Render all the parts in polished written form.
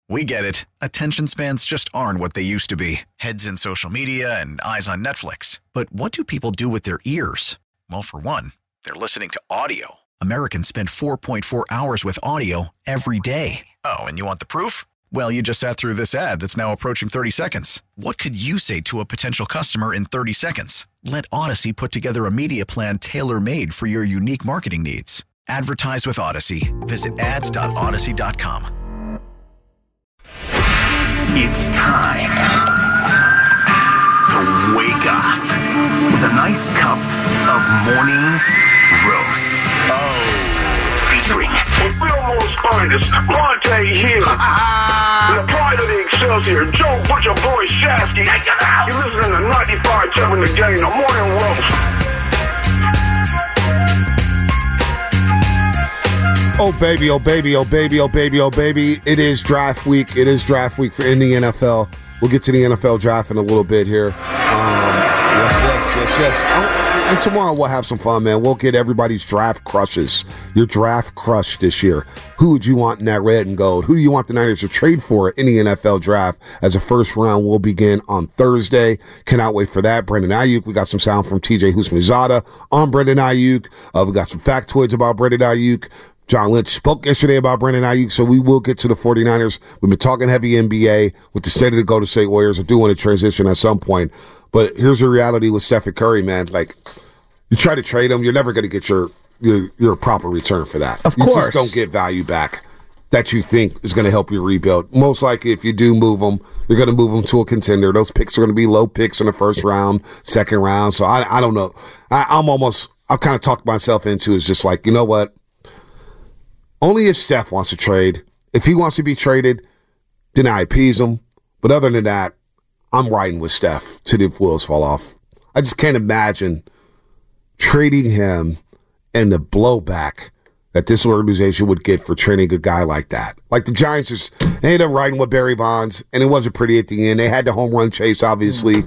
We get it. Attention spans just aren't what they used to be. Heads in social media and eyes on Netflix. But what do people do with their ears? Well, for one, they're listening to audio. Americans spend 4.4 hours with audio every day. Oh, and you want the proof? Well, you just sat through this ad that's now approaching 30 seconds. What could you say to a potential customer in 30 seconds? Let Odyssey put together a media plan tailor-made for your unique marketing needs. Advertise with Odyssey. Visit ads.odyssey.com. It's time to wake up with a nice cup of morning roast. Oh, featuring Fillmore's finest, Monte Hill. The pride of the Excelsior, Joe Butcher Boy Shasky. You're listening to 95.7 The Game, the morning roast. Oh baby, oh baby, oh baby, oh baby, oh baby. It is draft week. It is draft week in the NFL. We'll get to the NFL draft in a little bit here. Yes. And tomorrow we'll have some fun, man. We'll get everybody's draft crushes. Your draft crush this year. Who would you want in that red and gold? Who do you want the Niners to trade for in the NFL draft? As a first round will begin on Thursday. Cannot wait for that. Brandon Ayuk. We got some sound from TJ Houshmandzadeh on Brandon Ayuk. We got some factoids about Brandon Ayuk. John Lynch spoke yesterday about Brandon Ayuk, so we will get to the 49ers. We've been talking heavy NBA with the state of the Golden State Warriors. I do want to transition at some point. But here's the reality with Stephen Curry, man. Like, you try to trade him, you're never going to get your proper return for that. Of course. You just don't get value back that you think is going to help you rebuild. Most likely, if you do move them, you're going to move them to a contender. Those picks are going to be low picks in the first round, second round. So I don't know. I've kind of talked myself into is just like, you know what? Only if Steph wants to trade. If he wants to be traded, then I appease him. But other than that, I'm riding with Steph till the wheels fall off. I just can't imagine trading him and the blowback that this organization would get for trading a guy like that. Like the Giants they ended up riding with Barry Bonds, and it wasn't pretty at the end. They had the home run chase, obviously.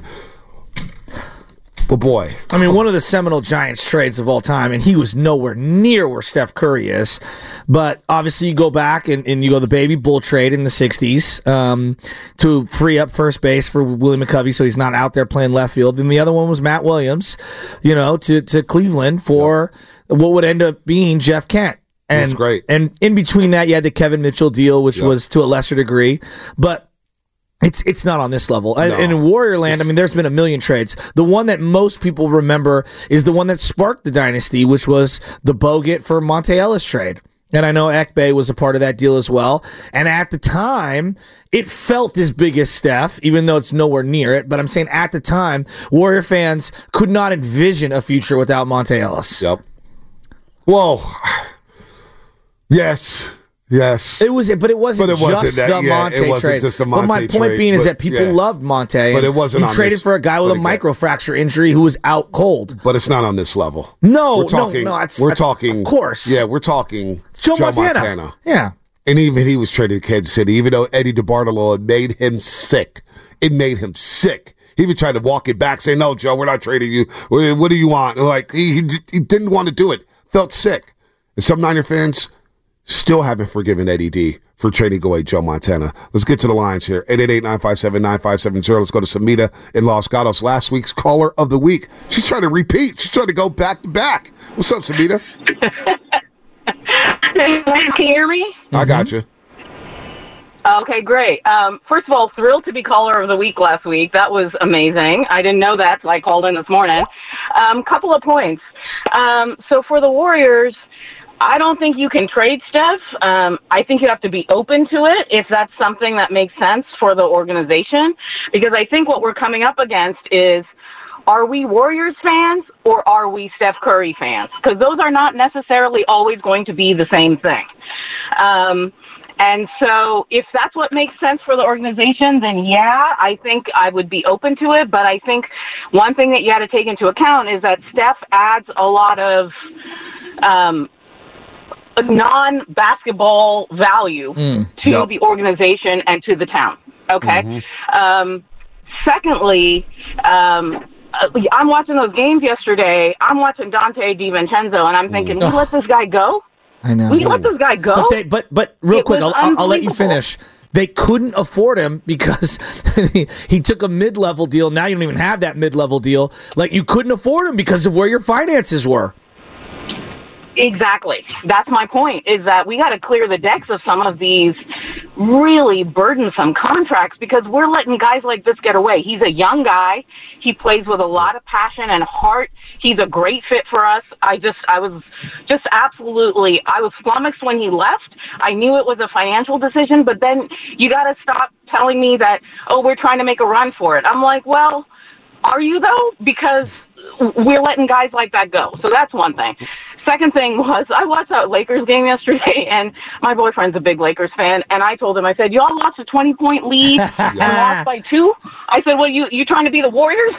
But boy. I mean, one of the seminal Giants trades of all time, and he was nowhere near where Steph Curry is. But obviously you go back and you go the baby bull trade in the 60s to free up first base for Willie McCovey so he's not out there playing left field. And the other one was Matt Williams, to Cleveland for what would end up being Jeff Kent. And, that's great. And in between that, you had the Kevin Mitchell deal, which was to a lesser degree. But it's not on this level. No. And in Warrior Land, I mean, there's been a million trades. The one that most people remember is the one that sparked the dynasty, which was the Bogut for Monte Ellis trade. And I know Ekpe was a part of that deal as well. And at the time, it felt as big as Steph, even though it's nowhere near it. But I'm saying at the time, Warrior fans could not envision a future without Monte Ellis. Yep. Whoa. Yes. Yes, it wasn't just the Monte trade. It wasn't just the Monte but my point being is that people loved Monte. But it wasn't. He traded for a guy with a microfracture injury who was out cold. But it's not on this level. No, we're talking. We're talking. Of course. Yeah, we're talking. Joe Montana. Yeah, and even he was traded to Kansas City. Even though Eddie DeBartolo had made him sick, it made him sick. He even tried to walk it back, say, "No, Joe, we're not trading you. What do you want?" Like he didn't want to do it. Felt sick. And some Niner fans still haven't forgiven Eddie D for trading away Joe Montana. Let's get to the lines here. 888-957-9570. Let's go to Samita in Los Gatos, last week's caller of the week. She's trying to repeat. She's trying to go back to back. What's up, Samita? Can you hear me? I got you. Okay, great. First of all, thrilled to be caller of the week last week. That was amazing. I didn't know that, so I called in this morning. Couple of points. So for the Warriors, I don't think you can trade Steph. I think you have to be open to it if that's something that makes sense for the organization. Because I think what we're coming up against is, are we Warriors fans or are we Steph Curry fans? Because those are not necessarily always going to be the same thing. And so if that's what makes sense for the organization, then yeah, I think I would be open to it. But I think one thing that you got to take into account is that Steph adds a lot of non-basketball value to the organization and to the town. Okay. Secondly, I'm watching those games yesterday. I'm watching Dante DiVincenzo, and I'm thinking, we let this guy go? I know. We let this guy go? But real quick, I'll let you finish. They couldn't afford him because he took a mid-level deal. Now you don't even have that mid-level deal. Like, you couldn't afford him because of where your finances were. Exactly. That's my point, is that we got to clear the decks of some of these really burdensome contracts because we're letting guys like this get away. He's a young guy. He plays with a lot of passion and heart. He's a great fit for us. I was flummoxed when he left. I knew it was a financial decision, but then you got to stop telling me that, oh, we're trying to make a run for it. I'm like, well, are you though? Because we're letting guys like that go. So that's one thing. Second thing was, I watched that Lakers game yesterday, and my boyfriend's a big Lakers fan, and I told him, I said, y'all lost a 20-point lead and lost by 2? I said, well, you trying to be the Warriors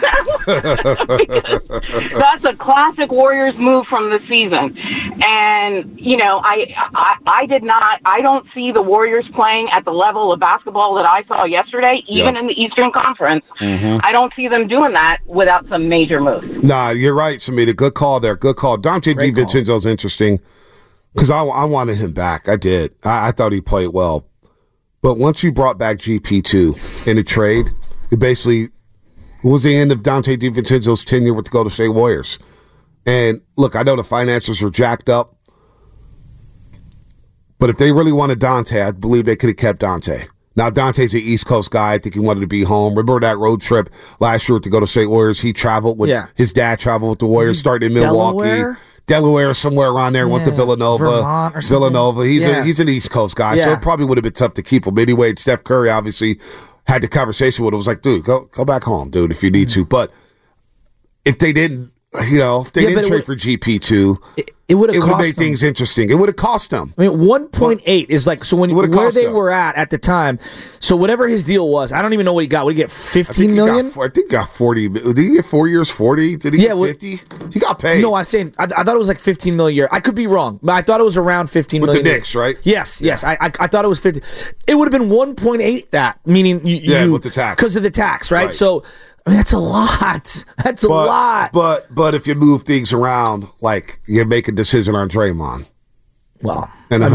now? That's a classic Warriors move from the season. And, you know, I don't see the Warriors playing at the level of basketball that I saw yesterday, even in the Eastern Conference. Mm-hmm. I don't see them doing that without some major moves. Nah, you're right, Samita. Good call there. Good call. Dante DiVincenzo's interesting because I wanted him back. I did. I thought he played well. But once you brought back GP2 in a trade, it basically was the end of Dante DiVincenzo's tenure with the Golden State Warriors. And look, I know the finances are jacked up, but if they really wanted Dante, I believe they could have kept Dante. Now, Dante's an East Coast guy. I think he wanted to be home. Remember that road trip last year with the Golden State Warriors? He traveled with his dad traveled with the Warriors, started in Milwaukee. Delaware, somewhere around there, went to Villanova. Vermont or something. Villanova. He's an East Coast guy, so it probably would have been tough to keep him. Anyway, Steph Curry obviously had the conversation with him. It was like, dude, go back home, dude, if you need to. But if they didn't, trade for GP2, it would have made things interesting. It would have cost them. I mean, 1.8 is like, so when where they were at the time, so whatever his deal was, I don't even know what he got. Would he get $15 million? I think he got 40. Did he get 4 years, 40? Did he get 50? He got paid. No, I thought it was like $15 million a year. I could be wrong, but I thought it was around $15 million. With the Knicks, right? Yes. I thought it was 50. It would have been 1.8 that, meaning you with the tax. Because of the tax, right? So, I mean, that's a lot. That's a lot. But if you move things around, like you make a decision on Draymond. Well,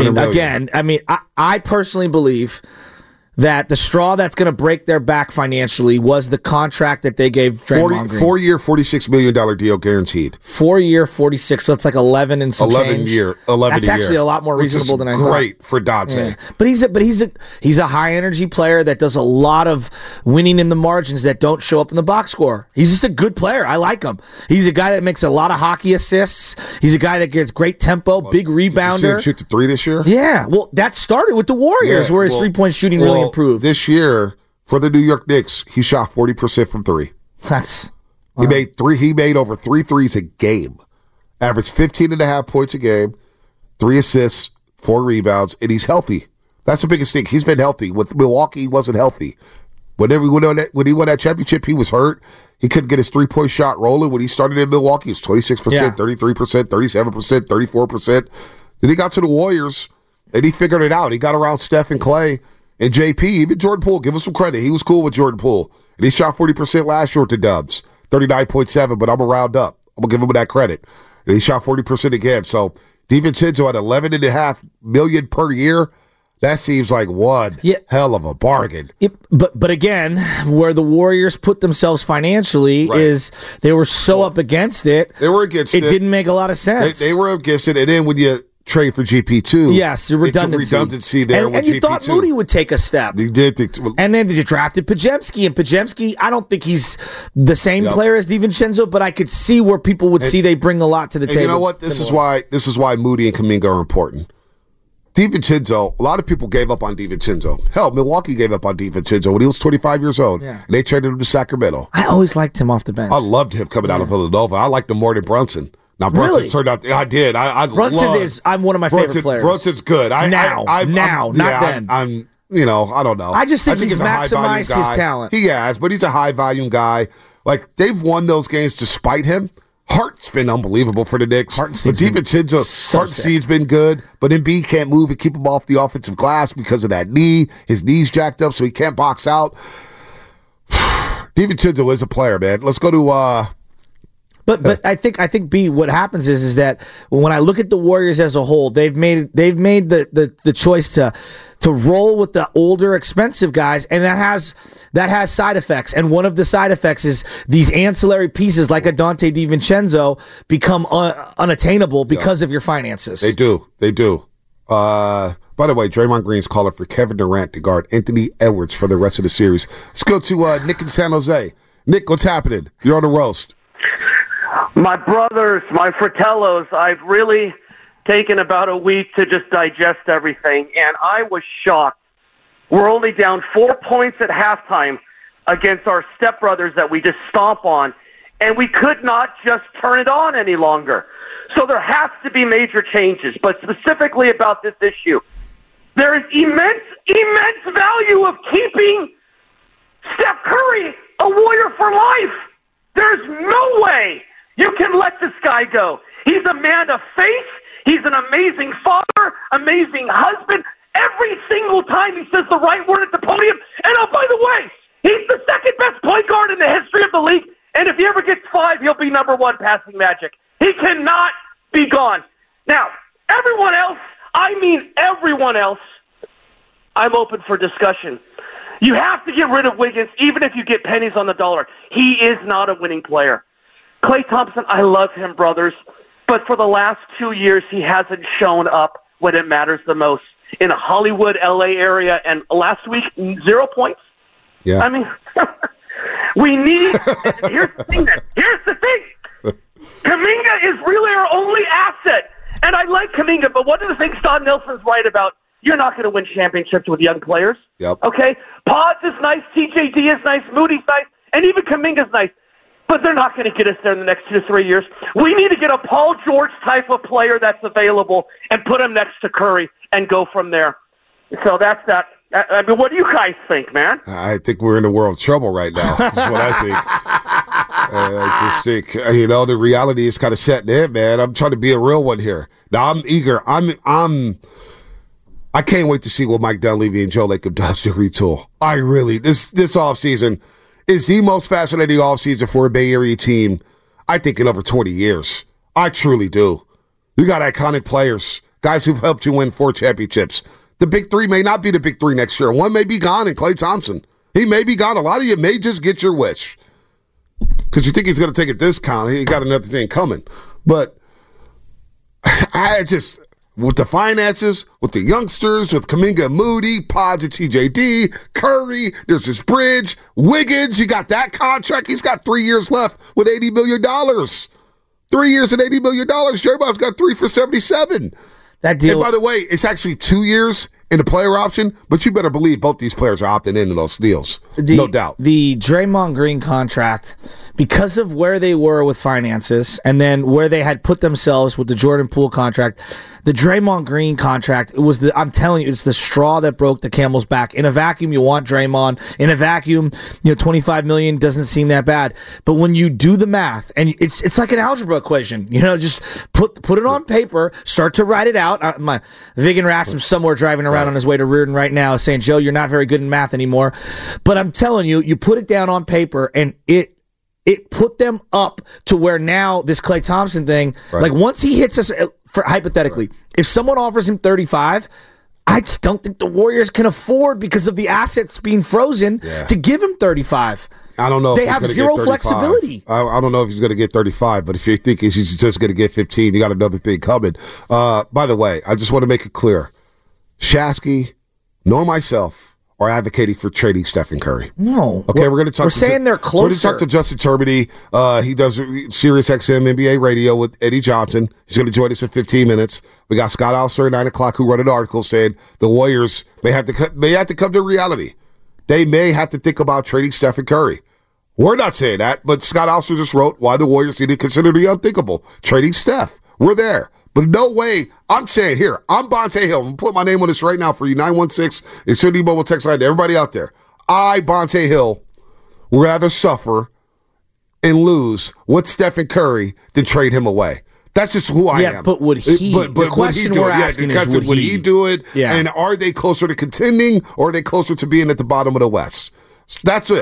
I personally believe that the straw that's going to break their back financially was the contract that they gave Draymond Green. 4-year, $46 million deal guaranteed. 4-year, 46, so it's like 11 and some change. 11 That's actually a lot more reasonable than I thought. Great for Dante. Yeah. But he's a high energy player that does a lot of winning in the margins that don't show up in the box score. He's just a good player. I like him. He's a guy that makes a lot of hockey assists. He's a guy that gets great tempo, big rebounder. Did you see him shoot the 3 this year? Yeah. Well, that started with the Warriors, where his 3-point shooting really improved. This year for the New York Knicks, he shot 40% from 3. He made over 3 threes a game, averaged 15.5 points a game, 3 assists, 4 rebounds, and he's healthy. That's the biggest thing. He's been healthy. With Milwaukee, he wasn't healthy. When he won that championship, he was hurt. He couldn't get his 3-point shot rolling. When he started in Milwaukee, he was 26%, 33%, 37%, 34%. Then he got to the Warriors, and he figured it out. He got around Steph and Clay. And JP, even Jordan Poole, give him some credit. He was cool with Jordan Poole. And he shot 40% last year with the Dubs. 39.7, but I'm going to round up. I'm going to give him that credit. And he shot 40% again. So DiVincenzo at $11.5 million per year, that seems like one hell of a bargain. But again, where the Warriors put themselves financially is they were so up against it. They were against it. It didn't make a lot of sense. They were against it. And then when you trade for GP2. Yes, redundancy. It's a redundancy there with and you GP2. thought Moody would take a step. He did. And then they drafted Podziemski. And Podziemski, I don't think he's the same player as DiVincenzo, but I could see where people would see they bring a lot to the table. You know what? This is why Moody and Kuminga are important. DiVincenzo, a lot of people gave up on DiVincenzo. Hell, Milwaukee gave up on DiVincenzo when he was 25 years old. Yeah. And they traded him to Sacramento. I always liked him off the bench. I loved him coming out of Villanova. I liked him more than Brunson. Now Brunson's turned out. I did. I'm one of my favorite players. Brunson's good. Not then. I don't know. I just think he's maximized his talent. He has, but he's a high volume guy. Like they've won those games despite him. Hart's been unbelievable for the Knicks. Hartenstein's been good, but Embiid can't move and keep him off the offensive glass because of that knee. His knee's jacked up, so he can't box out. DiVincenzo is a player, man. Let's go to But I think B, what happens is that when I look at the Warriors as a whole, they've made the choice to roll with the older, expensive guys, and that has side effects. And one of the side effects is these ancillary pieces like a Dante DiVincenzo become unattainable because of your finances. They do. By the way, Draymond Green's calling for Kevin Durant to guard Anthony Edwards for the rest of the series. Let's go to Nick in San Jose. Nick, what's happening? You're on the roast. My brothers, my fratellos, I've really taken about a week to just digest everything, and I was shocked. We're only down 4 points at halftime against our stepbrothers that we just stomp on, and we could not just turn it on any longer. So there has to be major changes, but specifically about this issue. There is immense value of keeping Steph Curry a Warrior for life. There's no way you can let this guy go. He's a man of faith. He's an amazing father, amazing husband. Every single time he says the right word at the podium. And oh, by the way, he's the second best point guard in the history of the league. And if he ever gets 5, he'll be number 1 passing Magic. He cannot be gone. Now, everyone else, I'm open for discussion. You have to get rid of Wiggins, even if you get pennies on the dollar. He is not a winning player. Klay Thompson, I love him, brothers, but for the last 2 years, he hasn't shown up when it matters the most. In a Hollywood, L.A. area, and last week, 0 points. Yeah. I mean, we need. Here's the thing. Kuminga is really our only asset, and I like Kuminga. But one of the things Don Nelson's right about, you're not going to win championships with young players. Yep. Okay, Pods is nice, TJD is nice, Moody's nice, and even Kuminga's nice. But they're not going to get us there in the next 2 to 3 years. We need to get a Paul George type of player that's available and put him next to Curry and go from there. So that's that. I mean, what do you guys think, man? I think we're in a world of trouble right now. That's what I think. I just think, the reality is kind of setting in, man. I'm trying to be a real one here. Now, I'm eager. I can't wait to see what Mike Dunleavy and Joe Lacob does to retool. This offseason is the most fascinating offseason for a Bay Area team, I think, in over 20 years. I truly do. You got iconic players, guys who've helped you win 4 championships. The big 3 may not be the big 3 next year. One may be gone in Klay Thompson. He may be gone. A lot of you may just get your wish because you think he's going to take a discount. He got another thing coming. But with the finances, with the youngsters, with Kuminga and Moody, Pods and TJD, Curry, there's this bridge, Wiggins, you got that contract. He's got 3 years left with $80 million. 3 years and $80 million. Draymond's got 3 for 77. That deal. And by the way, it's actually 2 years in the player option, but you better believe both these players are opting into those deals. No doubt. The Draymond Green contract, because of where they were with finances and then where they had put themselves with the Jordan Poole contract, the Draymond Green contract, I'm telling you, it's the straw that broke the camel's back. In a vacuum, you want Draymond. In a vacuum, $25 million doesn't seem that bad. But when you do the math, and it's like an algebra equation, just put it on paper, start to write it out. My Vigan Rasmus's somewhere driving around on his way to Reardon right now saying, Joe, you're not very good in math anymore. But I'm telling you, you put it down on paper and it put them up to where now this Klay Thompson thing, like once he hits us, hypothetically, if someone offers him 35, I just don't think the Warriors can afford, because of the assets being frozen, to give him 35. I don't know. They have zero flexibility. I don't know if he's going to get 35, but if you think he's just going to get 15, you got another thing coming. By the way, I just want to make it clear. Shasky, nor myself, are advocating for trading Stephen Curry. No. Okay, we're going to talk. We're saying they're closer. We're going to talk to Justin Turbide. He does Sirius XM NBA radio with Eddie Johnson. He's going to join us in 15 minutes. We got Scott Alster at 9 o'clock who wrote an article saying the Warriors may have to come to reality. They may have to think about trading Stephen Curry. We're not saying that, but Scott Alster just wrote why the Warriors need to consider the unthinkable. Trading Steph. We're there. But no way, I'm saying here, I'm Bonte Hill. I'm going to put my name on this right now for you, 916. It's City Mobile text line to everybody out there. I, Bonte Hill, would rather suffer and lose with Stephen Curry than trade him away. That's just who I am. But would he? The question we're asking is, would he do it? Yeah. And are they closer to contending, or are they closer to being at the bottom of the West? That's it.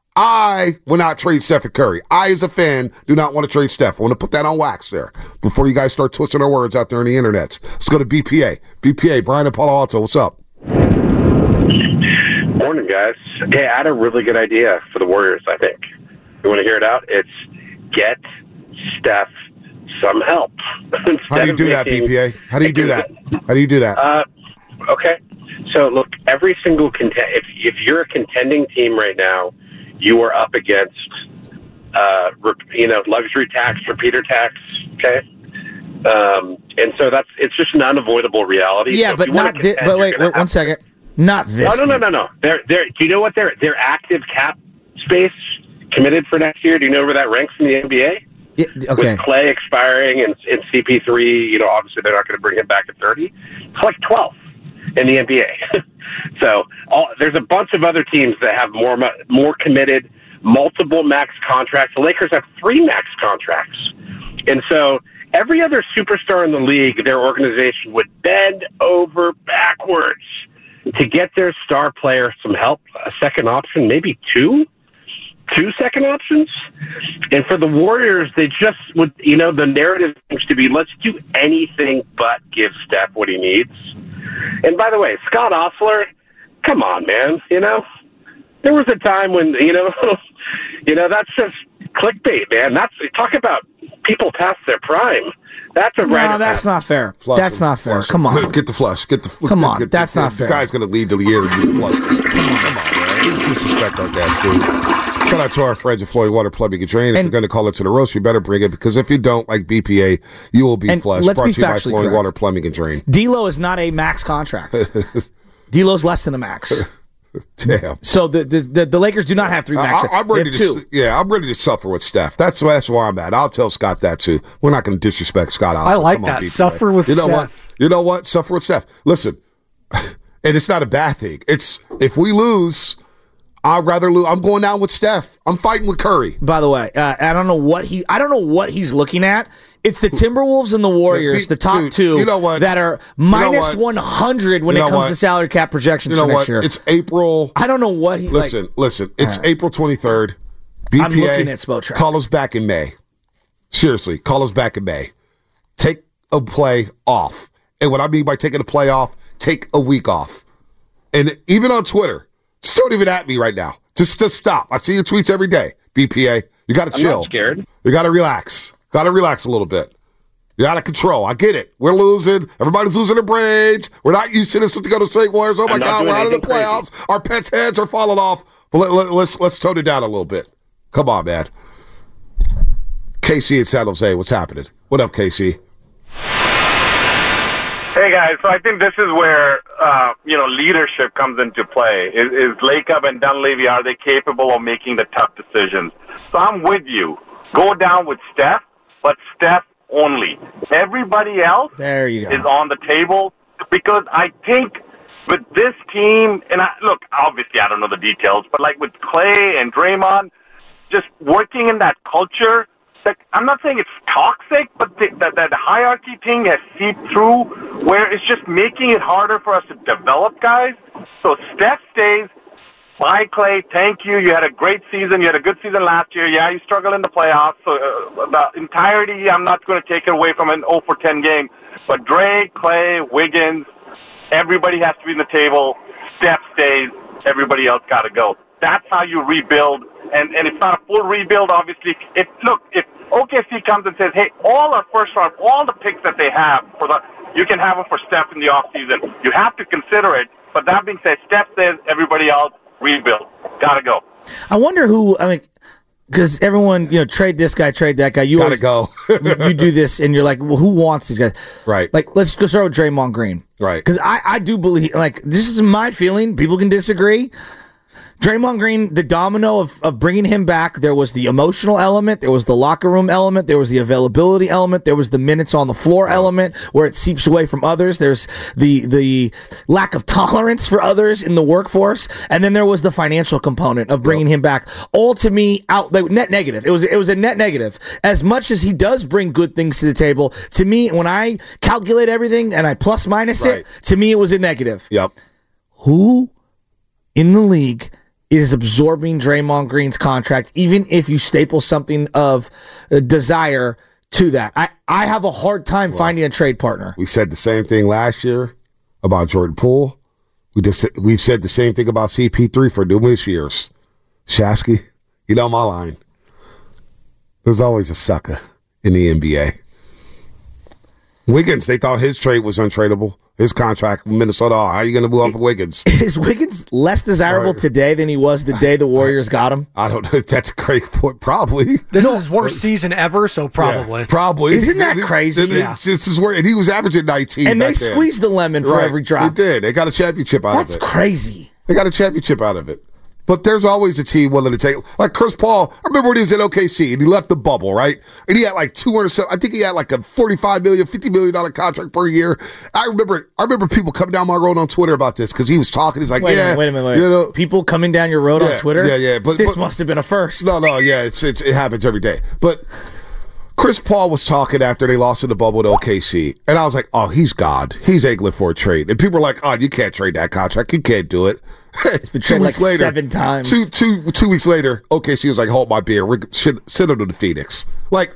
I will not trade Stephen Curry. I, as a fan, do not want to trade Steph. I want to put that on wax there before you guys start twisting our words out there in the internet. Let's go to BPA. BPA, Brian and Palo Alto, what's up? Morning, guys. Hey, I had a really good idea for the Warriors, I think. You want to hear it out? It's get Steph some help. How do you do that, BPA? How do you do that? How do you do that? Okay. So, look, every single if you're a contending team right now, you are up against, luxury tax, repeater tax, okay? And so it's just an unavoidable reality. Yeah, so but not but wait, 1 second. Not this. No. They're do you know what their active cap space committed for next year? Do you know where that ranks in the NBA? Yeah, okay. With Clay expiring and CP3, obviously they're not going to bring him back at 30. It's like 12th in the NBA. So there's a bunch of other teams that have more committed, multiple max contracts. The Lakers have 3 max contracts. And so every other superstar in the league, their organization would bend over backwards to get their star player some help, a second option, maybe two second options. And for the Warriors, they just would, the narrative seems to be, let's do anything but give Steph what he needs. And by the way, Scott Osler, come on, man. There was a time when, that's just clickbait, man. Talk about people past their prime. That's a right. No, that's not fair. Flush that's him. not fair. Flush Come him. on. Get the flush. Come on. That's not fair. The guy's going to lead the year to do the flush. Come on, man. Disrespect our guest, dude. Shout out to our friends at Floyd Water Plumbing and Drain. If you're going to call it to the roast, you better bring it, because if you don't, like BPA, you will be flushed. Let's Brought be to you by factually Floyd correct. Water Plumbing and Drain. D'Lo is not a max contract. D'Lo's less than a max. Damn. So the Lakers do not have 3 max. I'm ready I'm ready to suffer with Steph. That's where I'm at. I'll tell Scott that too. We're not going to disrespect Scott. I like that. Suffer with Steph. You know what? Suffer with Steph. Listen, and it's not a bad thing. It's if we lose, I'd rather lose. I'm going down with Steph. I'm fighting with Curry. By the way, I don't know what he's looking at. It's the Timberwolves and the Warriors, the top two, that are minus 100 when it comes to salary cap projections for next year. It's April. I don't know what he. Listen. It's April 23rd. BPA, I'm looking at Spotrac. Call us back in May. Seriously, call us back in May. Take a play off. And what I mean by taking a play off, take a week off. And even on Twitter, just don't even at me right now. Just stop. I see your tweets every day. BPA, you got to chill. I'm not scared. You got to relax. Got to relax a little bit. You're out of control. I get it. We're losing. Everybody's losing their brains. We're not used to this with the Golden State Warriors. Oh, my God, we're out of the playoffs. Crazy. Our pets' heads are falling off. But let's tone it down a little bit. Come on, man. KC in San Jose, what's happening? What up, KC? Hey, guys. So I think this is where, leadership comes into play. Is Lacob and Dunleavy, are they capable of making the tough decisions? So I'm with you. Go down with Steph, but Steph only. Everybody else is on the table, because I think with this team, and obviously I don't know the details, but like with Clay and Draymond, just working in that culture, I'm not saying it's toxic, but that hierarchy thing has seeped through where it's just making it harder for us to develop guys. So Steph stays. Bye, Clay. Thank you. You had a great season. You had a good season last year. Yeah, you struggled in the playoffs. So the entirety, I'm not going to take it away from an 0-for-10 game. But Dre, Clay, Wiggins, everybody has to be in the table. Steph stays. Everybody else got to go. That's how you rebuild. And it's not a full rebuild, obviously. If OKC comes and says, hey, all our first round, all the picks that they have, you can have them for Steph in the offseason. You have to consider it. But that being said, Steph says, everybody else, rebuild. Gotta go. I wonder because everyone, trade this guy, trade that guy. You gotta go. you do this, and you're like, well, who wants these guys? Right. Like, let's go start with Draymond Green. Right. Because I do believe, this is my feeling. People can disagree. Draymond Green, the domino of bringing him back, there was the emotional element, there was the locker room element, there was the availability element, there was the minutes on the floor element where it seeps away from others, there's the lack of tolerance for others in the workforce, and then there was the financial component of bringing him back. All to me, net negative. It was a net negative. As much as he does bring good things to the table, to me, when I calculate everything and I plus minus it, to me it was a negative. Yep. Who in the league is absorbing Draymond Green's contract, even if you staple something of desire to that. I have a hard time finding a trade partner. We said the same thing last year about Jordan Poole. We've said the same thing about CP3 for numerous years. Shasky, you know my line. There's always a sucker in the NBA. Wiggins, they thought his trade was untradeable. His contract with Minnesota, how are you going to move off of Wiggins? Is Wiggins less desirable today than he was the day the Warriors got him? I don't know if that's a great point. Probably. This is his worst season ever, so probably. Yeah, probably. Isn't that crazy? This is where, and he was averaging 19. And they squeezed the lemon for every drop. They did. They got a championship out of it. That's crazy. They got a championship out of it. But there's always a team willing to take, like Chris Paul. I remember when he was at OKC and he left the bubble, right? And he had like I think he had like a $45 million, $50 million contract per year. I remember people coming down my road on Twitter about this because he was talking. He's like, wait a minute. You know, people coming down your road on Twitter? Yeah. But this must have been a first. No, yeah, it happens every day. But Chris Paul was talking after they lost in the bubble to OKC. And I was like, oh, he's God. He's angling for a trade. And people were like, oh, you can't trade that contract. You can't do it. It's been traded like 7 times. Two weeks later, OKC was like, hold my beer. Send him to the Phoenix. Like,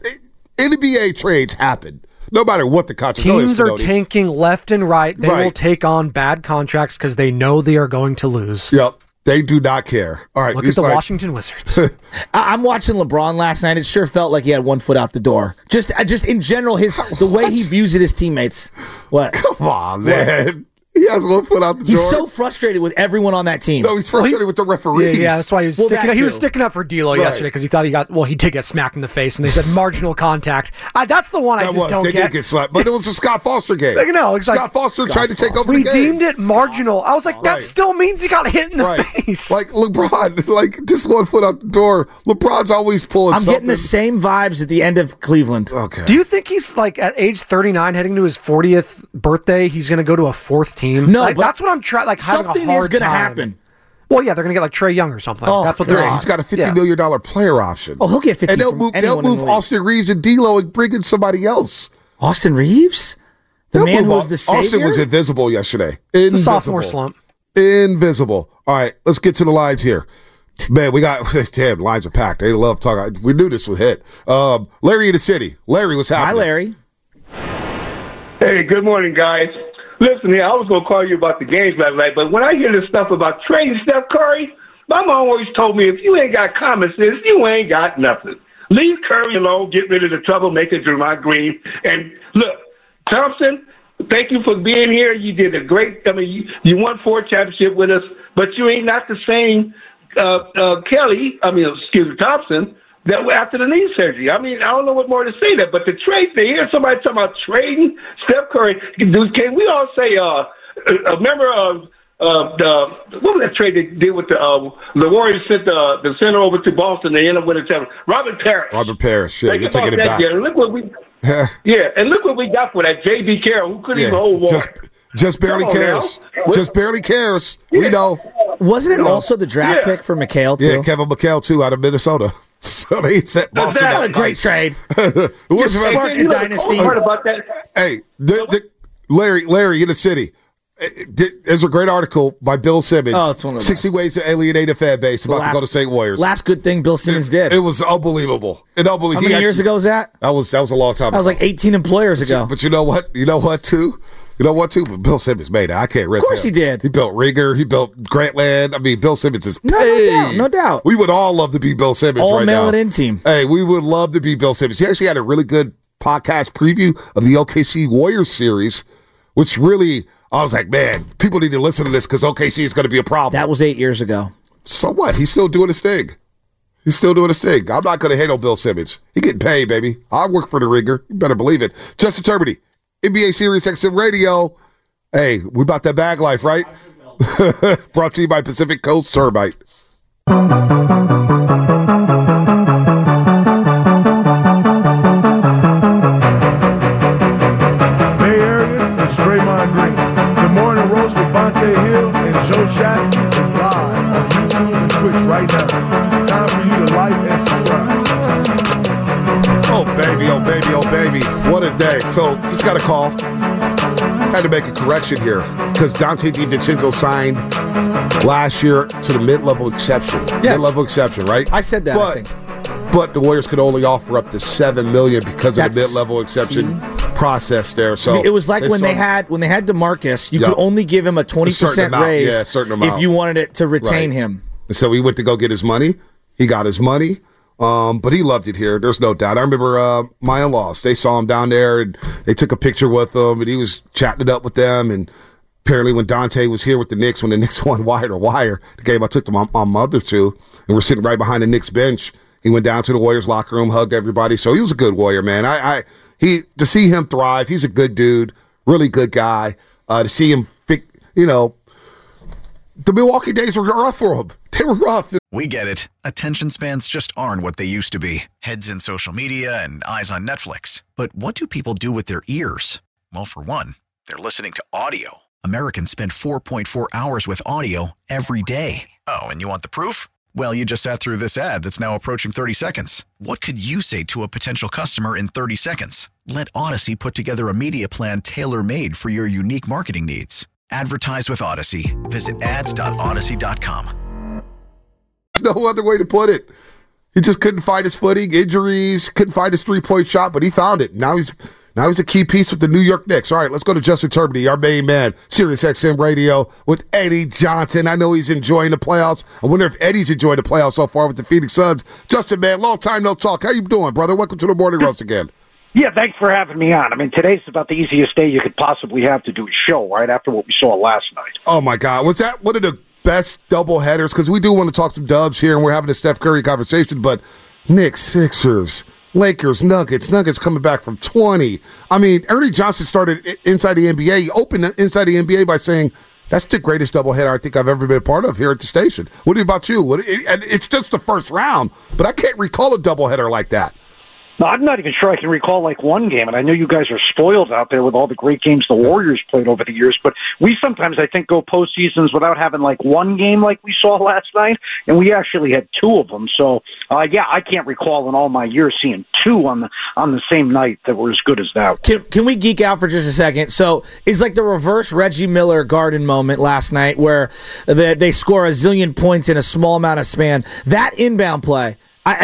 NBA trades happen. No matter what the contract is. Teams are tanking left and right. They will take on bad contracts because they know they are going to lose. Yep. They do not care. All right. Look at the Washington Wizards. I'm watching LeBron last night. It sure felt like he had one foot out the door. Just in general, the way he views it, his teammates. What? Come on, man. He has one foot out the door. He's so frustrated with everyone on that team. No, he's frustrated with the referees. Yeah, that's why he was sticking up for D'Lo yesterday because he thought he did get smacked in the face, and they said marginal contact. That's the one I just don't get. They did get slapped, but it was a Scott Foster game. No, Scott Foster tried to take over the game. Redeemed it marginal. I was like, that still means he got hit in the face. Like LeBron, like this one foot out the door. LeBron's always pulling something. I'm getting the same vibes at the end of Cleveland. Okay. Do you think he's like at age 39, heading to his 40th birthday, he's going to go to a fourth team? No, but that's what I'm trying. Like something is going to happen. Well, yeah, they're going to get like Trae Young or something. That's what they're doing. He's got a $50 million player option. Oh, he'll get 50. And they'll move Austin Reeves and D'Lo and bring in somebody else. Austin Reeves, the man who was the savior. Austin was invisible yesterday. It's a sophomore slump. Invisible. All right, let's get to the lines here. Man, we got damn lines are packed. They love talking. We knew this would hit. Larry in the city. Larry, what's happening? Hi, Larry. Hey, good morning, guys. Listen here, I was going to call you about the games last night, but when I hear this stuff about trading Steph Curry, my mom always told me, if you ain't got common sense, you ain't got nothing. Leave Curry alone, get rid of the troublemaker Draymond Green. And look, Thompson, thank you for being here. You did a great, you won 4 championships with us, but you ain't not the same Thompson, that after the knee surgery. I don't know what more to say there, but the trade thing, hear somebody talking about trading Steph Curry. Can we all say, remember what was that trade they did with the Warriors sent the center over to Boston, they ended up with a champion. Robert Parrish, you're taking it back. And look what we and look what we got for that J.B. Carroll, who couldn't even hold water. Just barely cares. Just barely cares. Yeah. We know. Wasn't it also the draft pick for McHale, too? Yeah, Kevin McHale, too, out of Minnesota. So they set Boston up. What a great trade. Just sparked the dynasty. About that. Hey, Larry in the city. There's a great article by Bill Simmons. Oh, it's one of the 60 Ways to Alienate a Fan Base about to go to St. Warriors. Last good thing Bill Simmons did. It was unbelievable. How many years ago was that? That was a long time ago. That was like 18 employers ago. But you know what? Too? Bill Simmons made it. I can't rip him. Of course he did. He built Ringer. He built Grantland. Bill Simmons is paid. No doubt. We would all love to be Bill Simmons right now. All mail it in team. Hey, we would love to be Bill Simmons. He actually had a really good podcast preview of the OKC Warriors series, which really, I was like, man, people need to listen to this because OKC is going to be a problem. That was 8 years ago. So what? He's still doing his thing. I'm not going to hate on Bill Simmons. He getting paid, baby. I work for the Ringer. You better believe it. Justin Turbiddy, NBA Sirius XM Radio. Hey, we about that bag life, right? Brought to you by Pacific Coast Turbite. Bay Area is Draymond Green. The Morning Roast with Vontae Hill and Joe Shasky is live on YouTube and Twitch right now. Time for you to like and subscribe. Oh, baby, oh, baby, oh, baby. What a day. So, just got a call. Had to make a correction here because Dante DiVincenzo signed last year to the mid-level exception. Yes. Mid-level exception, right? I said that, I think. But the Warriors could only offer up to $7 million because of the mid-level exception process there. So I mean, it was like when they had DeMarcus, you could only give him a 20% raise a certain amount. if you wanted it to retain him. And so he went to go get his money. He got his money. But he loved it here. There's no doubt. I remember my in-laws. They saw him down there, and they took a picture with him, and he was chatting it up with them. And apparently when Dante was here with the Knicks, when the Knicks won wire to wire, the game I took my mother to, and we're sitting right behind the Knicks bench, he went down to the Warriors locker room, hugged everybody. So he was a good Warrior, man. To see him thrive, he's a good dude, really good guy. To see him, the Milwaukee days were rough for him. They were rough. We get it. Attention spans just aren't what they used to be. Heads in social media and eyes on Netflix. But what do people do with their ears? Well, for one, they're listening to audio. Americans spend 4.4 hours with audio every day. Oh, and you want the proof? Well, you just sat through this ad that's now approaching 30 seconds. What could you say to a potential customer in 30 seconds? Let Odyssey put together a media plan tailor-made for your unique marketing needs. Advertise with Odyssey. Visit ads.odyssey.com. There's no other way to put it. He just couldn't find his footing, injuries, couldn't find his three-point shot, but he found it. Now he's a key piece with the New York Knicks. All right, let's go to Justin Turbide, our main man, Sirius XM Radio with Eddie Johnson. I know he's enjoying the playoffs. I wonder if Eddie's enjoying the playoffs so far with the Phoenix Suns. Justin, man, long time no talk. How you doing, brother? Welcome to the Morning Roast again. Yeah, thanks for having me on. I mean, today's about the easiest day you could possibly have to do a show, right, after what we saw last night. Oh, my God. Was that one of the best double headers? Because we do want to talk some dubs here, and we're having a Steph Curry conversation, but Knicks, Sixers, Lakers, Nuggets coming back from 20. I mean, Ernie Johnson started inside the NBA. He opened inside the NBA by saying, that's the greatest doubleheader I think I've ever been a part of here at the station. What about you? And it's just the first round, but I can't recall a doubleheader like that. No, I'm not even sure I can recall like one game, and I know you guys are spoiled out there with all the great games the Warriors played over the years, but we sometimes, I think, go postseasons without having like one game like we saw last night, and we actually had two of them. So, yeah, I can't recall in all my years seeing two on the same night that were as good as that. Can we geek out for just a second? So it's like the reverse Reggie Miller Garden moment last night where they score a zillion points in a small amount of span. That inbound play,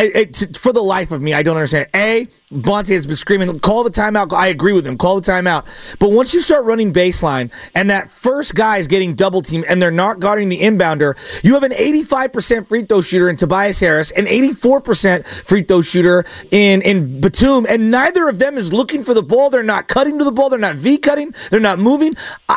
for the life of me, I don't understand. Bonte has been screaming, call the timeout. I agree with him, call the timeout. But once you start running baseline and that first guy is getting double teamed and they're not guarding the inbounder, you have an 85% free throw shooter in Tobias Harris, an 84% free throw shooter in Batum, and neither of them is looking for the ball. They're not cutting to the ball. They're not V-cutting. They're not moving.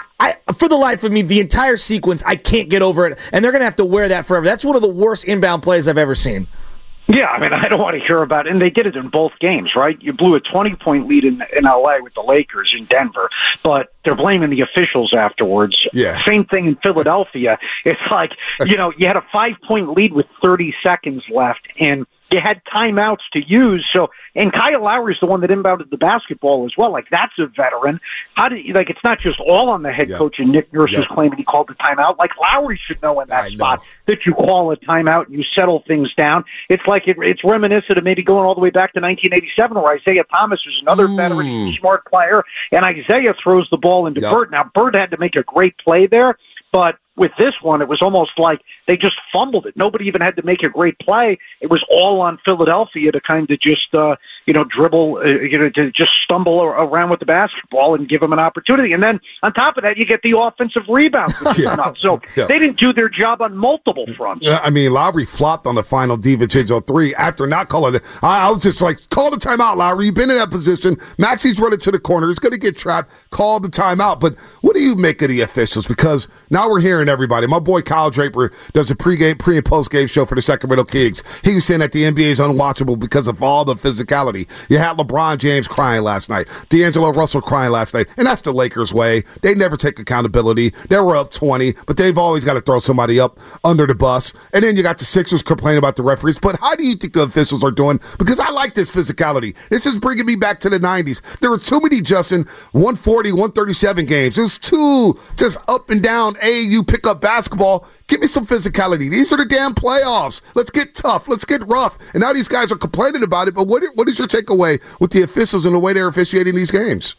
For the life of me, the entire sequence, I can't get over it, and they're going to have to wear that forever. That's one of the worst inbound plays I've ever seen. Yeah, I mean, I don't want to hear about it. And they did it in both games, right? You blew a 20-point lead in L.A. with the Lakers in Denver, but they're blaming the officials afterwards. Yeah. Same thing in Philadelphia. It's like, you had a 5-point lead with 30 seconds left, and you had timeouts to use. So, and Kyle Lowry's the one that inbounded the basketball as well. Like, that's a veteran. It's not just all on the head coach and Nick Nurse is claiming he called the timeout. Like, Lowry should know in that spot that you call a timeout and you settle things down. It's like it's reminiscent of maybe going all the way back to 1987 where Isaiah Thomas was another veteran, smart player, and Isaiah throws the ball into Bird. Now, Bird had to make a great play there, but with this one, it was almost like they just fumbled it. Nobody even had to make a great play. It was all on Philadelphia to kind of just, dribble, to just stumble around with the basketball and give them an opportunity. And then on top of that, you get the offensive rebound. So they didn't do their job on multiple fronts. I mean, Lowry flopped on the final DiVincenzo 3 after not calling it. I was just like, call the timeout, Lowry. You've been in that position. Maxi's running to the corner. He's going to get trapped. Call the timeout. But what do you make of the officials? Because now we're hearing everybody. My boy Kyle Draper does a pre and post-game show for the Sacramento Kings. He was saying that the NBA is unwatchable because of all the physicality. You had LeBron James crying last night, D'Angelo Russell crying last night, and that's the Lakers' way. They never take accountability. They were up 20, but they've always got to throw somebody up under the bus. And then you got the Sixers complaining about the referees. But how do you think the officials are doing? Because I like this physicality. This is bringing me back to the 90s. There were too many, Justin, 140, 137 games. There's too just up and down AAU pickup basketball. Give me some physicality. These are the damn playoffs. Let's get tough. Let's get rough. And now these guys are complaining about it. But what is your takeaway with the officials and the way they're officiating these games?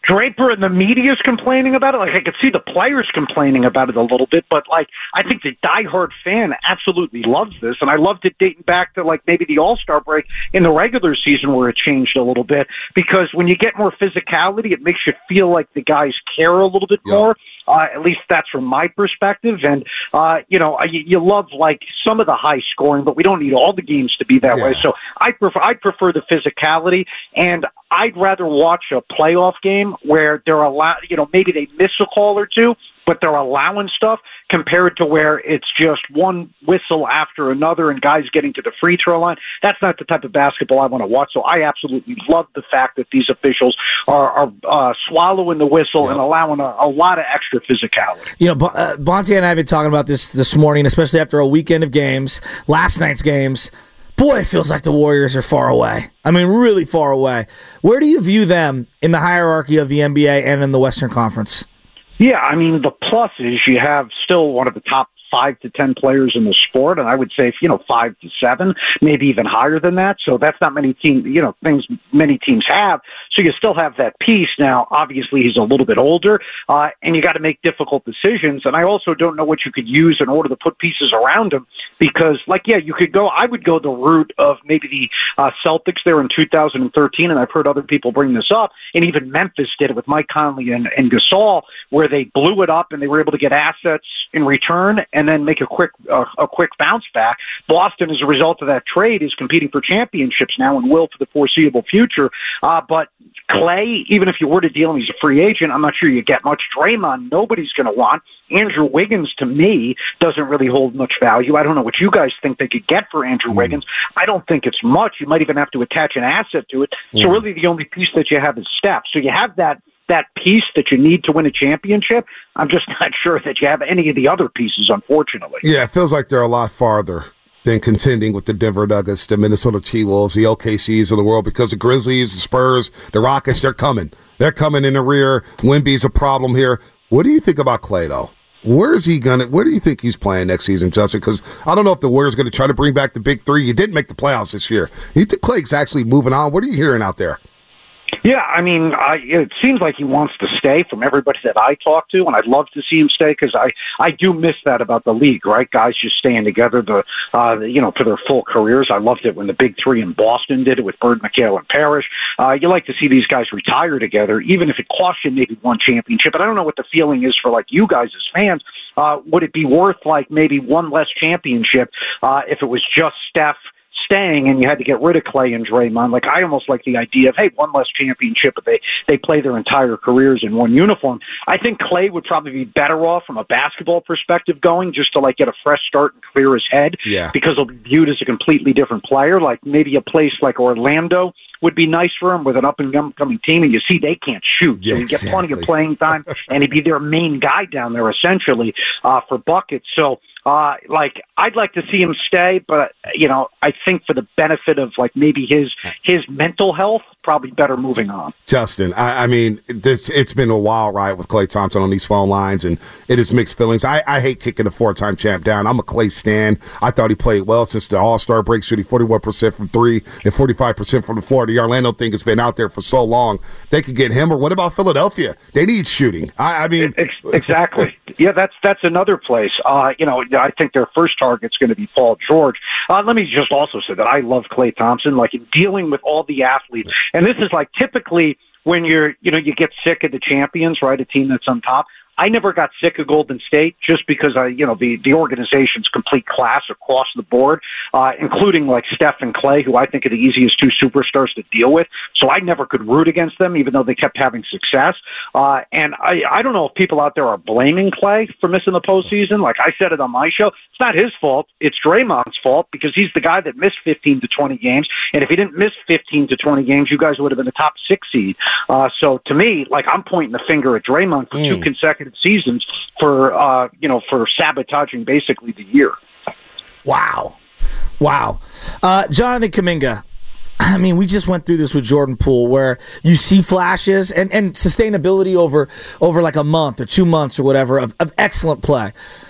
Draper and the media is complaining about it. Like, I could see the players complaining about it a little bit, but like, I think the diehard fan absolutely loves this, and I loved it dating back to like maybe the All-Star break in the regular season where it changed a little bit, because when you get more physicality, it makes you feel like the guys care a little bit more. At least that's from my perspective. And, you love like some of the high scoring, but we don't need all the games to be that way. So I prefer the physicality, and I'd rather watch a playoff game where they're maybe they miss a call or two, but they're allowing stuff, compared to where it's just one whistle after another and guys getting to the free throw line. That's not the type of basketball I want to watch. So I absolutely love the fact that these officials are swallowing the whistle and allowing a lot of extra physicality. You know, Bonte and I have been talking about this morning, especially after a weekend of games, last night's games. Boy, it feels like the Warriors are far away. I mean, really far away. Where do you view them in the hierarchy of the NBA and in the Western Conference? Yeah, I mean, the plus is you have still one of the top 5 to 10 players in the sport, and I would say 5 to 7, maybe even higher than that. So that's not many things many teams have. So you still have that piece. Now, obviously, he's a little bit older, and you got to make difficult decisions. And I also don't know what you could use in order to put pieces around him, because, I would go the route of maybe the Celtics there in 2013, and I've heard other people bring this up, and even Memphis did it with Mike Conley and Gasol, where they blew it up and they were able to get assets in return and then make a quick bounce back. Boston, as a result of that trade, is competing for championships now and will for the foreseeable future. But Clay, even if you were to deal him, he's a free agent. I'm not sure you get much. Draymond, nobody's going to want. Andrew Wiggins, to me, doesn't really hold much value. I don't know what you guys think they could get for Andrew Wiggins. I don't think it's much. You might even have to attach an asset to it. So really the only piece that you have is Steph. So you have that piece that you need to win a championship. I'm just not sure that you have any of the other pieces, unfortunately. Yeah, it feels like they're a lot farther than contending with the Denver Nuggets, the Minnesota T-Wolves, the OKCs of the world, because the Grizzlies, the Spurs, the Rockets, they're coming. They're coming in the rear. Wemby's a problem here. What do you think about Clay, though? Where do you think he's playing next season, Justin? Because I don't know if the Warriors are going to try to bring back the big three. You didn't make the playoffs this year. You think Clay's actually moving on? What are you hearing out there? Yeah, I mean, it seems like he wants to stay from everybody that I talk to, and I'd love to see him stay, because I do miss that about the league, right? Guys just staying together for their full careers. I loved it when the Big Three in Boston did it with Bird, McHale, and Parrish. You like to see these guys retire together, even if it costs you maybe one championship. But I don't know what the feeling is for like you guys as fans. Would it be worth like maybe one less championship if it was just Steph staying and you had to get rid of Clay and Draymond? Like, I almost like the idea of, hey, one less championship, but they play their entire careers in one uniform. I think Clay would probably be better off from a basketball perspective going, just to like get a fresh start and clear his head, because he'll be viewed as a completely different player. Like maybe a place like Orlando would be nice for him with an up-and-coming team, and you see they can't shoot. So he'd get plenty of playing time, and he'd be their main guy down there, essentially, for buckets. So, I'd like to see him stay, but, I think for the benefit of, like, maybe his mental health, probably better moving on. Justin, I mean, it's been a wild ride with Klay Thompson on these phone lines, and it is mixed feelings. I hate kicking a 4-time champ down. I'm a Klay stan. I thought he played well since the All-Star break, shooting 41% from 3 and 45% from the floor. The Orlando thing has been out there for so long. They could get him, or what about Philadelphia? They need shooting. I mean... Exactly. Yeah, that's another place. I think their first target's going to be Paul George. Let me just also say that I love Klay Thompson, like in dealing with all the athletes. And this is like typically when you get sick of the champions, right? A team that's on top. I never got sick of Golden State just because the organization's complete class across the board, including like Steph and Clay, who I think are the easiest two superstars to deal with. So I never could root against them, even though they kept having success. And I don't know if people out there are blaming Clay for missing the postseason. Like I said it on my show, it's not his fault. It's Draymond's fault, because he's the guy that missed 15 to 20 games. And if he didn't miss 15 to 20 games, you guys would have been the top 6 seed. So to me, like I'm pointing the finger at Draymond for 2 consecutive seasons for sabotaging basically the year. Wow. Jonathan Kuminga. I mean, we just went through this with Jordan Poole, where you see flashes and sustainability over like a month or 2 months or whatever of excellent play.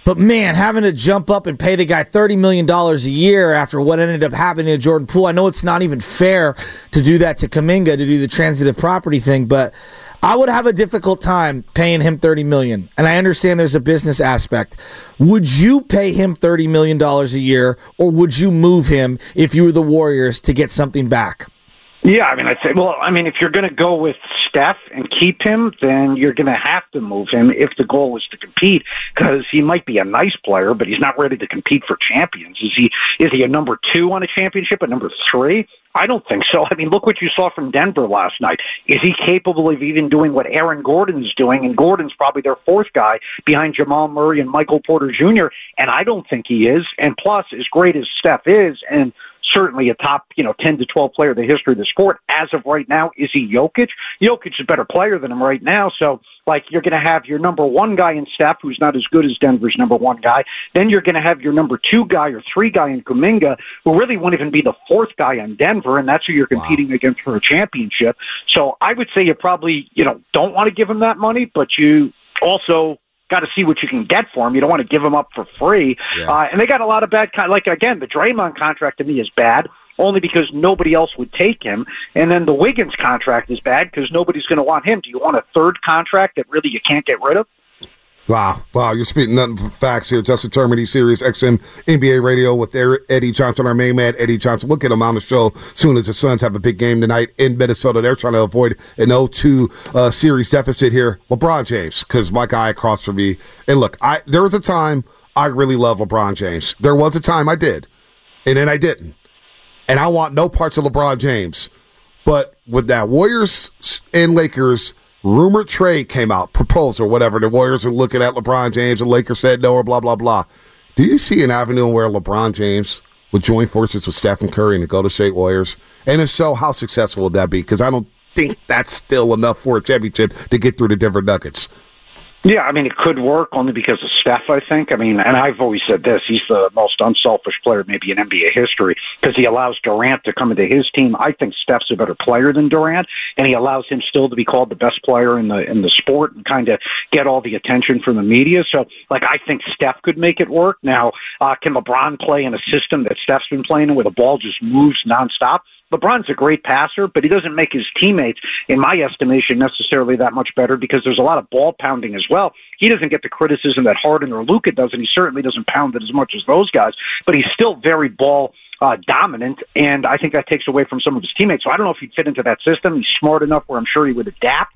But man, having to jump up and pay the guy $30 million a year after what ended up happening to Jordan Poole, I know it's not even fair to do that to Kuminga, to do the transitive property thing, but I would have a difficult time paying him $30 million. And I understand there's a business aspect. Would you pay him $30 million a year, or would you move him if you were the Warriors to get something back? Yeah, I mean, I'd say, if you're going to go with Steph and keep him, then you're going to have to move him if the goal is to compete, because he might be a nice player, but he's not ready to compete for champions. Is he a number 2 on a championship, a number 3? I don't think so. I mean, look what you saw from Denver last night. Is he capable of even doing what Aaron Gordon's doing? And Gordon's probably their 4th guy behind Jamal Murray and Michael Porter Jr., and I don't think he is. And plus, as great as Steph is, and certainly a top, 10 to 12 player in the history of the sport, as of right now, is he Jokic? Jokic is a better player than him right now, so you're going to have your number 1 guy in Steph, who's not as good as Denver's number 1 guy. Then you're going to have your number 2 guy or 3 guy in Kuminga, who really won't even be the 4th guy on Denver, and that's who you're competing against for a championship. So I would say you probably, don't want to give him that money, but you also got to see what you can get for him. You don't want to give him up for free. Yeah. And they got a lot of bad, again, the Draymond contract to me is bad, only because nobody else would take him. And then the Wiggins contract is bad because nobody's going to want him. Do you want a 3rd contract that really you can't get rid of? Wow, you're speaking nothing but facts here. Justin Termini, Sirius XM NBA Radio with Eddie Johnson, our main man, Eddie Johnson. We'll get him on the show soon as the Suns have a big game tonight in Minnesota. They're trying to avoid an 0-2 series deficit here. LeBron James, because my guy across from me. And look, there was a time I really loved LeBron James. There was a time I did, and then I didn't. And I want no parts of LeBron James. But with that Warriors and Lakers rumored trade came out, proposal, whatever. The Warriors are looking at LeBron James, and Lakers said no, or blah, blah, blah. Do you see an avenue where LeBron James would join forces with Stephen Curry and the Golden State Warriors? And if so, how successful would that be? Because I don't think that's still enough for a championship to get through the Denver Nuggets. Yeah, I mean, it could work only because of Steph, I think. I mean, and I've always said this, he's the most unselfish player maybe in NBA history because he allows Durant to come into his team. I think Steph's a better player than Durant, and he allows him still to be called the best player in the sport and kind of get all the attention from the media. So, I think Steph could make it work. Now, can LeBron play in a system that Steph's been playing in where the ball just moves nonstop? LeBron's a great passer, but he doesn't make his teammates, in my estimation, necessarily that much better because there's a lot of ball pounding as well. He doesn't get the criticism that Harden or Luka does, and he certainly doesn't pound it as much as those guys, but he's still very ball dominant, and I think that takes away from some of his teammates. So I don't know if he'd fit into that system. He's smart enough where I'm sure he would adapt.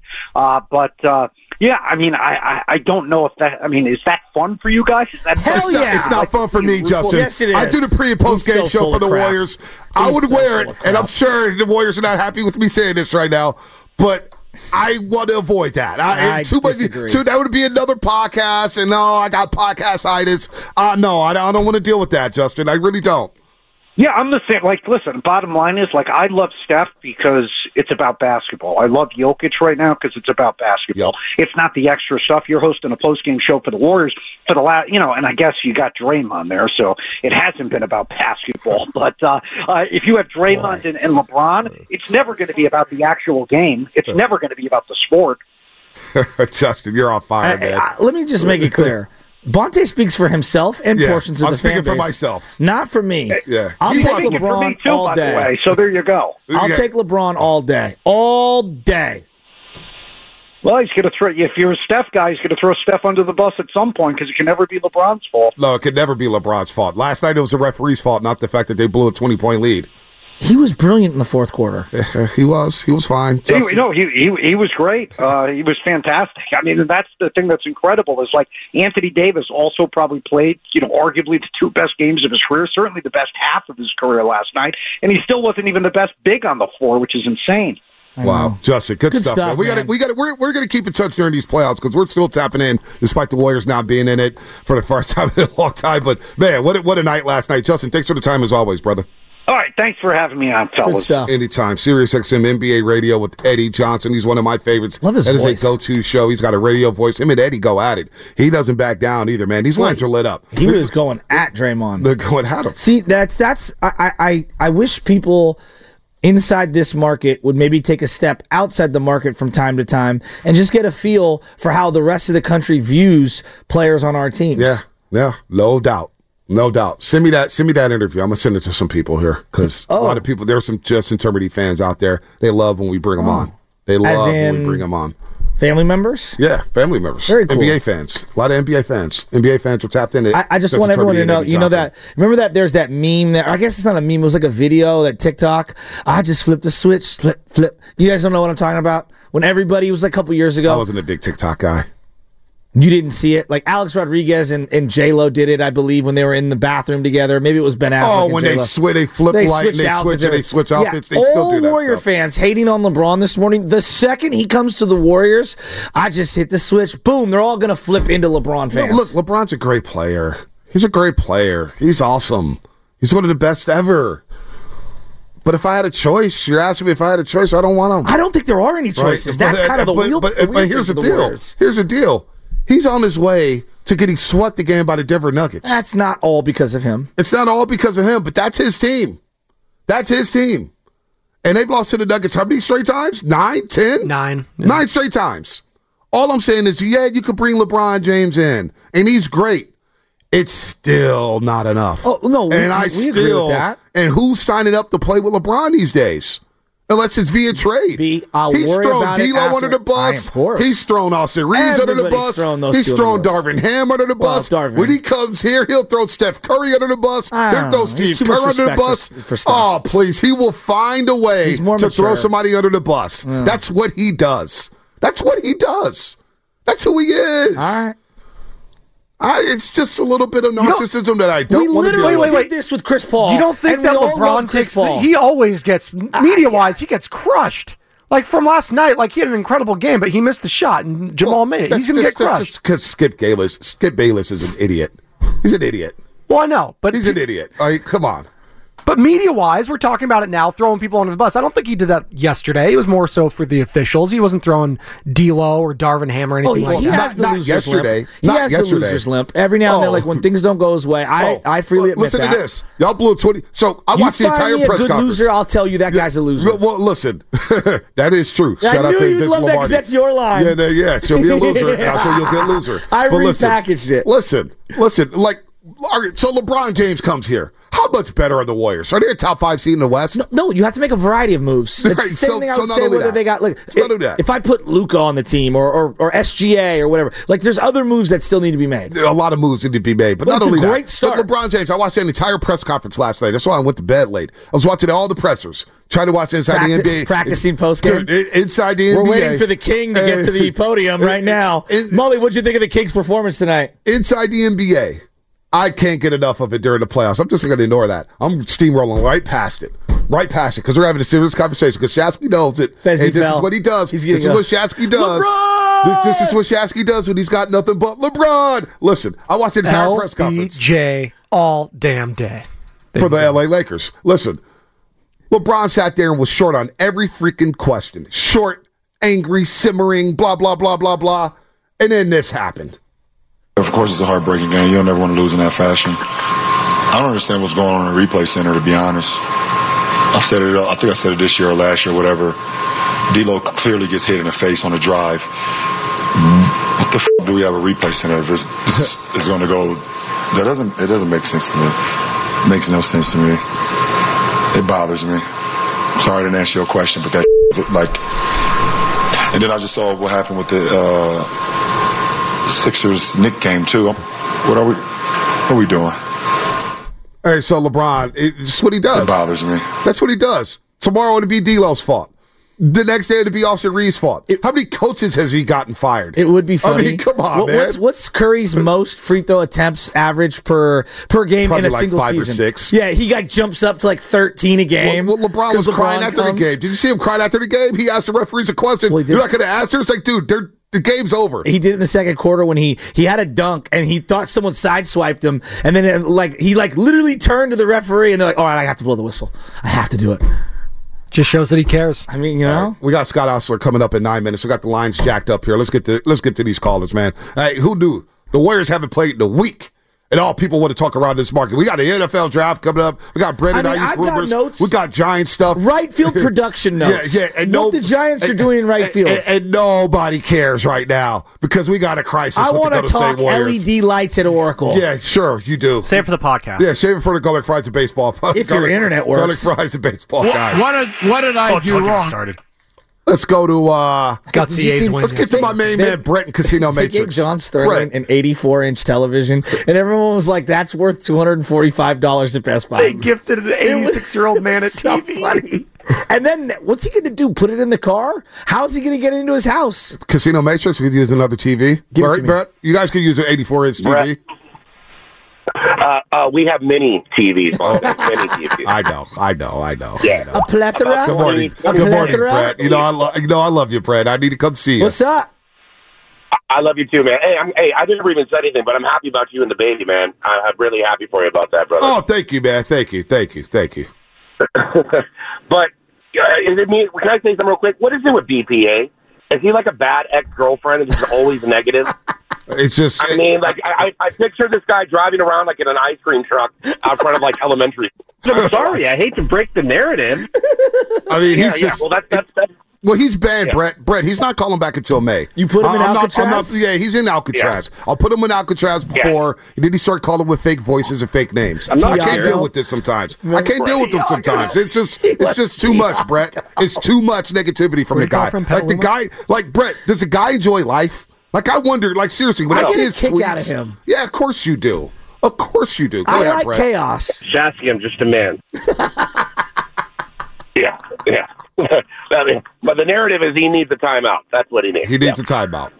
Yeah, I mean, I don't know if that, is that fun for you guys? Is that It's not fun for me, Justin. Yes, it is. I do the pre- and post-game show for the Warriors. I would wear it, and I'm sure the Warriors are not happy with me saying this right now, but I want to avoid that. I disagree. That would be another podcast, and I got podcast-itis. No, I don't want to deal with that, Justin. I really don't. Yeah, I'm the same. Listen, bottom line is, I love Steph because it's about basketball. I love Jokic right now because it's about basketball. Yep. It's not the extra stuff. You're hosting a post-game show for the Warriors for the last, and I guess you got Draymond there, so it hasn't been about basketball. But if you have Draymond and LeBron, it's never going to be about the actual game. It's never going to be about the sport. Justin, you're on fire, man. Let me just make it clear. Bonte speaks for himself and portions of the fan base. I'm speaking for myself. Not for me. Yeah. I'll take LeBron for me too, all day. By the way, so there you go. I'll take LeBron all day. All day. Well, he's going to throw. If you're a Steph guy, he's going to throw Steph under the bus at some point because it can never be LeBron's fault. No, it could never be LeBron's fault. Last night it was the referee's fault, not the fact that they blew a 20-point lead. He was brilliant in the fourth quarter. Yeah, he was fine. He was great. He was fantastic. I mean, that's the thing that's incredible is Anthony Davis also probably played, arguably the 2 best games of his career, certainly the best half of his career last night, and he still wasn't even the best big on the floor, which is insane. Wow, Justin, good stuff. Man. We're gonna keep in touch during these playoffs because we're still tapping in, despite the Warriors not being in it for the first time in a long time. But man, what a night last night, Justin. Thanks for the time as always, brother. All right, thanks for having me on, fellas. Good stuff. Anytime. Sirius XM NBA Radio with Eddie Johnson. He's one of my favorites. Love his voice. That is a go-to show. He's got a radio voice. Him and Eddie go at it. He doesn't back down either, man. These lines are lit up. He was going at Draymond. They're going at him. See, I wish people inside this market would maybe take a step outside the market from time to time and just get a feel for how the rest of the country views players on our teams. Yeah. Yeah, no doubt. No doubt. Send me that interview. I'm gonna send it to some people here because a lot of people. There's some Justin Turbidity fans out there. They love when we bring them on. They love when we bring them on. Family members? Yeah, family members. Very cool. NBA fans. A lot of NBA fans. NBA fans are tapped into. I just want everyone to know. You know that. Remember that there's that meme that I guess it's not a meme. It was like a video that TikTok. I just flipped the switch. Flip. You guys don't know what I'm talking about? When everybody was like a couple years ago. I wasn't a big TikTok guy. You didn't see it? Like Alex Rodriguez and J-Lo did it, I believe, when they were in the bathroom together. Maybe it was Ben Affleck. Oh, and when J-Lo. they flip light and they switch outfits. They still do that Warrior stuff. fans hating on LeBron this morning. The second he comes to the Warriors, I just hit the switch. Boom, they're all going to flip into LeBron fans. Look, LeBron's a great player. He's a great player. He's awesome. He's one of the best ever. But if I had a choice, you're asking me if I had a choice, I don't want him. I don't think there are any choices. Right. That's kind of the wheel. But here's the deal. Warriors. Here's the deal. He's on his way to getting swept again by the Denver Nuggets. That's not all because of him. It's not all because of him, but that's his team. That's his team. And they've lost to the Nuggets how many straight times? 9, 10? 9. Yeah. 9 straight times. All I'm saying is, yeah, you could bring LeBron James in, and he's great. It's still not enough. Oh, no, we agree with that. And who's signing up to play with LeBron these days? Unless it's via trade. He's thrown D'Lo under the bus. He's thrown Austin Reeves under the bus. He's thrown Darvin Ham under the bus. When he comes here, he'll throw Steph Curry under the bus. He'll throw Steve Kerr under the bus. Oh, please. He will find a way to throw somebody under the bus. That's what he does. That's what he does. That's who he is. All right. It's just a little bit of narcissism that I don't want to do. We literally did this with Chris Paul. You don't think that LeBron takes he always gets, media-wise, he gets crushed. Like from last night, like he had an incredible game, but he missed the shot, and Jamal made it. He's going to get crushed. Just because Skip Bayless is an idiot. He's an idiot. Well, I know, but he's an idiot. Come on. But media-wise, we're talking about it now, throwing people under the bus. I don't think he did that yesterday. It was more so for the officials. He wasn't throwing D'Lo or Darvin Ham or anything like that. He has the loser's limp. He has the loser's limp. Every now and then, like when things don't go his way, I freely admit listen that. Listen to this. Y'all blew 20. So I watched the entire press conference. You find me a good loser, I'll tell you that guy's a loser. Well, listen. That is true. Shout out to Vince Lombardi. That's your line. Yeah, she'll be a loser. So you'll get a loser. I repackaged it. Listen. Like, all right, so LeBron James comes here. How much better are the Warriors? Are they a top 5 seed in the West? No, you have to make a variety of moves. It's the same thing I would say whether they got if I put Luka on the team or SGA or whatever. Like there's other moves that still need to be made. A lot of moves need to be made, but not only great that. Start. But LeBron James, I watched the entire press conference last night. That's why I went to bed late. I was watching all the pressers. Trying to watch inside the NBA. Practicing post-game. Inside the NBA. We're waiting for the King to get to the podium right now. Molly, what'd you think of the King's performance tonight? Inside the NBA. I can't get enough of it during the playoffs. I'm just going to ignore that. I'm steamrolling right past it. Because we're having a serious conversation. Because Shasky knows it. This is what he does. This is what Shasky does. This is what Shasky does when he's got nothing but LeBron. Listen, I watched the entire press conference. LBJ all damn day. For the LA Lakers. Listen, LeBron sat there and was short on every freaking question. Short, angry, simmering, blah, blah, blah, blah, blah. And then this happened. Of course, it's a heartbreaking game. You don't ever want to lose in that fashion. I don't understand what's going on in the replay center, to be honest. I think I said it this year or last year, whatever. D'Lo clearly gets hit in the face on a drive. What the f*** do we have a replay center if it's going to go? It doesn't make sense to me. It makes no sense to me. It bothers me. I'm sorry I didn't answer your question, but that like. And then I just saw what happened with the Sixers Knick game too. What are we doing? Hey, so LeBron, it's what he does. It bothers me. That's what he does. Tomorrow it'll be D'Lo's fault. The next day it'll be Austin Reeves' fault. How many coaches has he gotten fired? It would be funny. I mean, come on, man. What's Curry's most free throw attempts average per game in a single like 5 season? Or 6. Yeah, he jumps up to like 13 a game. Well, LeBron was crying after the game. Did you see him crying after the game? He asked the referees a question. You're not going to answer? It's like, dude, the game's over. He did it in the second quarter when he had a dunk and he thought someone sideswiped him, and then he literally turned to the referee and they're like, "All right, I have to blow the whistle. I have to do it." Just shows that he cares. I mean, you know, we got Scott Osler coming up in 9 minutes. We got the lines jacked up here. Let's get to these callers, man. Hey, who knew the Warriors haven't played in a week? And all people want to talk around this market. We got the NFL draft coming up. We got Brandon Ayuk rumors. Notes. We got Giant stuff. Right field production notes. And what the Giants are doing in right field. And nobody cares right now because we got a crisis. I want to talk LED lights at Oracle. Yeah, sure, you do. Save it for the podcast. Yeah, save it for the garlic fries and baseball. If your internet works. Garlic fries and baseball, guys. What did I do wrong? Started. Let's go to let's get to my main man Brett in Casino Matrix. They gave John Sterling an 84-inch television, and everyone was like, "That's worth $245 at Best Buy." They gifted an 86-year-old man a TV. Funny. And then what's he going to do? Put it in the car? How's he going to get it into his house? Casino Matrix. We could use another TV. Brett, you guys could use an 84-inch TV. We have mini TVs. Mini TVs. I know. Yeah. A plethora? Good morning. Good morning, Brett. You know I love you, Brett. I need to come see you. What's up? I love you too, man. Hey, I never even said anything, but I'm happy about you and the baby, man. I'm really happy for you about that, brother. Oh, thank you, man. Thank you. But is it me? Can I say something real quick? What is it with BPA? Is he like a bad ex-girlfriend and he's always negative? It's just. I mean, like I picture this guy driving around like in an ice cream truck out front of like elementary. I'm sorry, I hate to break the narrative. I mean, he's just. Well, that's. Well, he's banned, yeah. Brett, he's not calling back until May. You put him in Alcatraz? He's in Alcatraz. Yeah. I'll put him in Alcatraz before. Yeah. Then he start calling with fake voices and fake names. I can't deal with this sometimes. I can't deal with him sometimes. It's just too much, Brett. It's too much negativity from the guy. Like Brett, does the guy enjoy life? Like, I wonder, like, seriously, when I see his tweets. Out of him. Yeah, of course you do. Of course you do. Go I ahead, like Brett. chaos. Shasky, I'm just a man. Yeah. I mean, but the narrative is he needs a timeout. That's what he needs. He needs a timeout.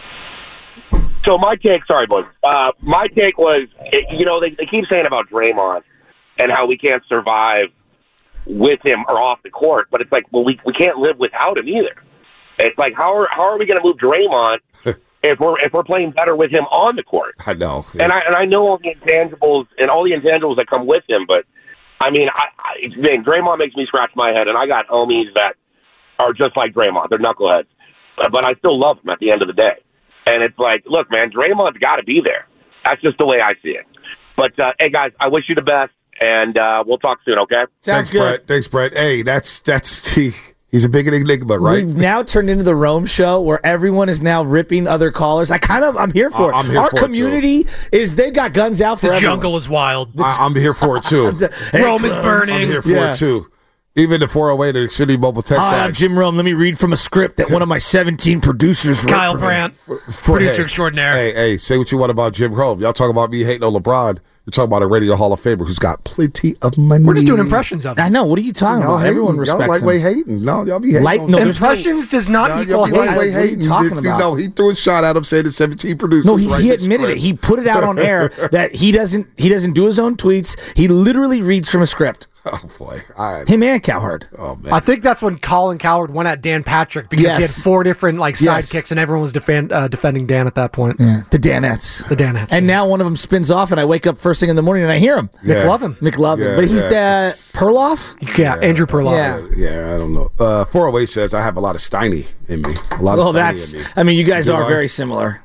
So my take, sorry, boys. My take was, they keep saying about Draymond and how we can't survive with him or off the court, but it's like, well, we can't live without him either. It's like, how are we going to move Draymond if we're playing better with him on the court? I know, yeah. and I know all the intangibles that come with him, but I mean, Draymond makes me scratch my head, and I got homies that are just like Draymond. They're knuckleheads, but I still love them at the end of the day. And it's like, look, man, Draymond's got to be there. That's just the way I see it. But hey, guys, I wish you the best, and we'll talk soon. Okay? Sounds good. Brett. Thanks, Brett. Hey, that's he's a big enigma, right? We've now turned into the Rome show where everyone is now ripping other callers. I'm here for it. Our community they've got guns out for everyone. The jungle is wild. I'm here for it too. Rome is burning. I'm here for it too. Even the 408 or City Mobile text. I'm Jim Rome. Let me read from a script that one of my 17 producers wrote. Kyle Brandt, producer extraordinaire. Hey, say what you want about Jim Rome. Y'all talk about me hating on LeBron. You're talking about a Radio Hall of Famer who's got plenty of money. We're just doing impressions of him. I know. What are you talking about? Everyone respects y'all lightweight hating. No, y'all be hating. Impressions does not equal hate. Lightweight hating. No, he threw a shot at him saying it's 17 producers. No, he admitted it. He put it out on air that he doesn't do his own tweets. He literally reads from a script. Oh, boy. Him and Cowherd. Oh, man. I think that's when Colin Cowherd went at Dan Patrick because he had 4 different sidekicks and everyone was defending Dan at that point. Yeah. The Danettes. And now one of them spins off and I wake up first thing in the morning and I hear him. Yeah. McLovin. Yeah, but he's Perloff? Yeah, Andrew Perloff. Yeah, I don't know. 408 says I have a lot of Steiny in me. A lot of Steiny in me. I mean, you guys are very similar.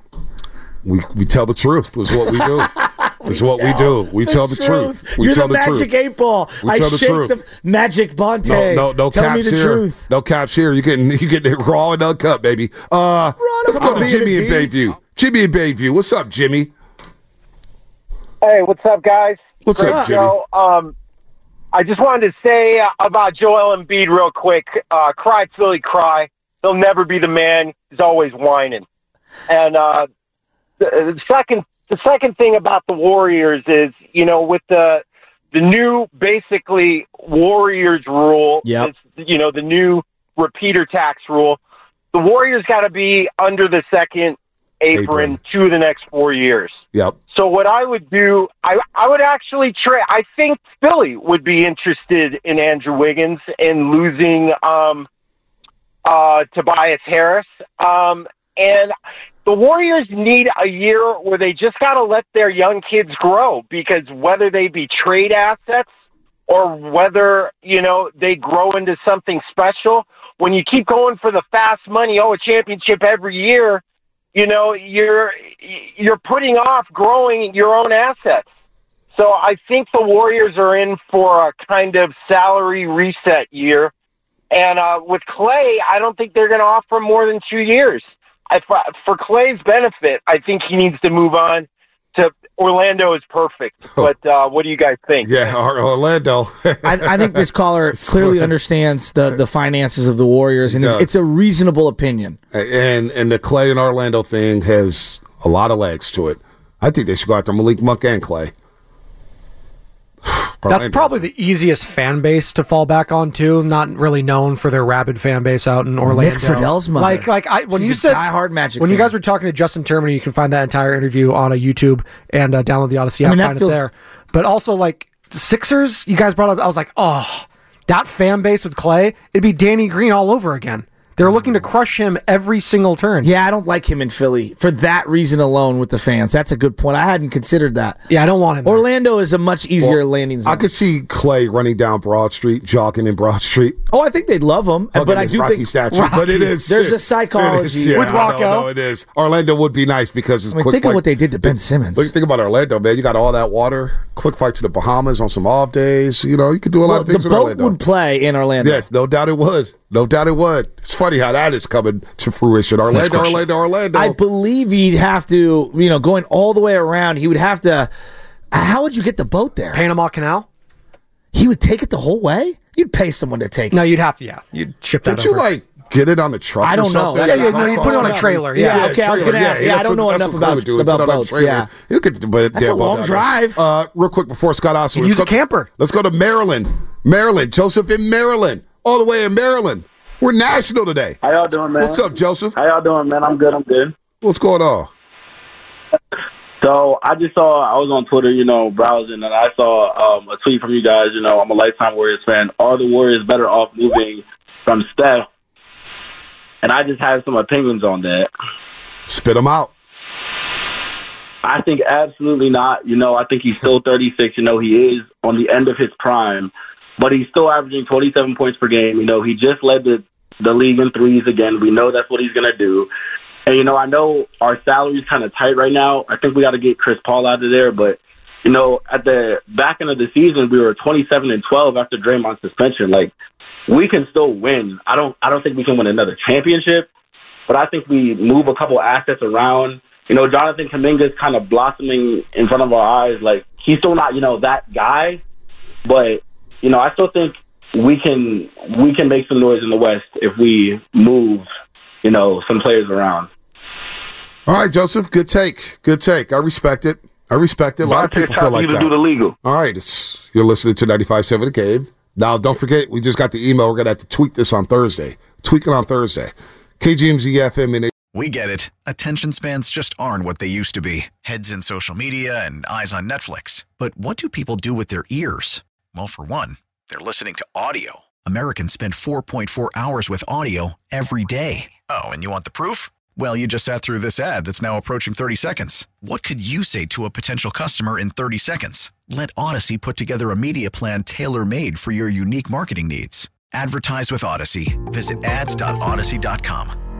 We tell the truth. Is what we do. It's what we do. We tell the truth. We You're tell the magic truth. 8-ball. I shake the magic Bonte. No Tell caps me the here. truth. No caps here. You getting it raw and uncut, baby. Let's go to Jimmy in Bayview. Jimmy in Bayview. What's up, Jimmy? Hey, what's up, guys? What's up, Jimmy? I just wanted to say about Joel Embiid real quick. Cry, Philly, cry. He'll never be the man. He's always whining. And the second thing about the Warriors is, with the new basically Warriors rule, the new repeater tax rule, the Warriors got to be under the second apron to the next 4 years. Yep. So what I would do, I would actually trade. I think Philly would be interested in Andrew Wiggins and losing Tobias Harris. And the Warriors need a year where they just got to let their young kids grow, because whether they be trade assets or whether, they grow into something special, when you keep going for the fast money, a championship every year, you're putting off growing your own assets. So I think the Warriors are in for a kind of salary reset year. And with Clay, I don't think they're going to offer more than 2 years. For Clay's benefit, I think he needs to move on to Orlando is perfect. But what do you guys think? Yeah, Orlando. I think this caller clearly understands the finances of the Warriors, and it's a reasonable opinion. And the Clay and Orlando thing has a lot of legs to it. I think they should go after Malik Monk and Clay. That's probably the easiest fan base to fall back on too. Not really known for their rabid fan base out in Orlando. Nick Friedell's mother. When She's you a said diehard Magic when fan. you guys were talking to Justin Termini, you can find that entire interview on a YouTube and download the Odyssey app. Find it there. But also the Sixers, you guys brought up. I was like, oh, that fan base with Clay, it'd be Danny Green all over again. They're looking to crush him every single turn. Yeah, I don't like him in Philly for that reason alone with the fans. That's a good point. I hadn't considered that. Yeah, I don't want him there. Orlando is a much easier landing zone. I could see Clay running down Broad Street, jogging in Broad Street. Oh, I think they'd love him. But I do Rocky think statue. But it is. There's a psychology with Rocco. No, it is. Orlando would be nice because it's quick think fight. of what they did to Ben Simmons. Think about Orlando, man. You got all that water. Quick flight to the Bahamas on some off days. You could do a lot of things the with boat Orlando. would play in Orlando. Yes, no doubt it would. No doubt it would. It's funny how that is coming to fruition. Orlando. I believe he'd have to, going all the way around, he would have to. How would you get the boat there? Panama Canal? He would take it the whole way? You'd pay someone to take it. No, you'd have to, You'd ship that Did over. you, get it on the truck I don't know. No, you put it on a trailer. Yeah, okay, I was going to ask. Yeah, I don't know enough about boats. Yeah. That's a long drive. Real quick before Scott Osler. Use a camper. Let's go to Maryland. Joseph in Maryland. All the way in Maryland. We're national today. How y'all doing, man? What's up, Joseph? How y'all doing, man? I'm good. What's going on? So I just saw, I was on Twitter, browsing, and I saw a tweet from you guys. I'm a lifetime Warriors fan. Are the Warriors better off moving from Steph? And I just have some opinions on that. Spit them out. I think absolutely not. I think he's still 36. He is on the end of his prime. But he's still averaging 27 points per game. He just led the league in threes again. We know that's what he's going to do. And, I know our salary's kind of tight right now. I think we got to get Chris Paul out of there. But, at the back end of the season, we were 27-12 after Draymond's suspension. We can still win. I don't think we can win another championship. But I think we move a couple assets around. Jonathan Kuminga's kind of blossoming in front of our eyes. He's still not, that guy. But I still think we can make some noise in the West if we move, some players around. All right, Joseph. Good take. I respect it. A lot of people feel like that. Do the legal. All right, you're listening to 95.7 The Cave. Now, don't forget, we just got the email. We're going to have to tweak this on Thursday. Tweak it on Thursday. KGMZ FM and We get it. Attention spans just aren't what they used to be. Heads in social media and eyes on Netflix. But what do people do with their ears? Well, for one, they're listening to audio. Americans spend 4.4 hours with audio every day. Oh, and you want the proof? Well, you just sat through this ad that's now approaching 30 seconds. What could you say to a potential customer in 30 seconds? Let Odyssey put together a media plan tailor-made for your unique marketing needs. Advertise with Odyssey. Visit ads.odyssey.com.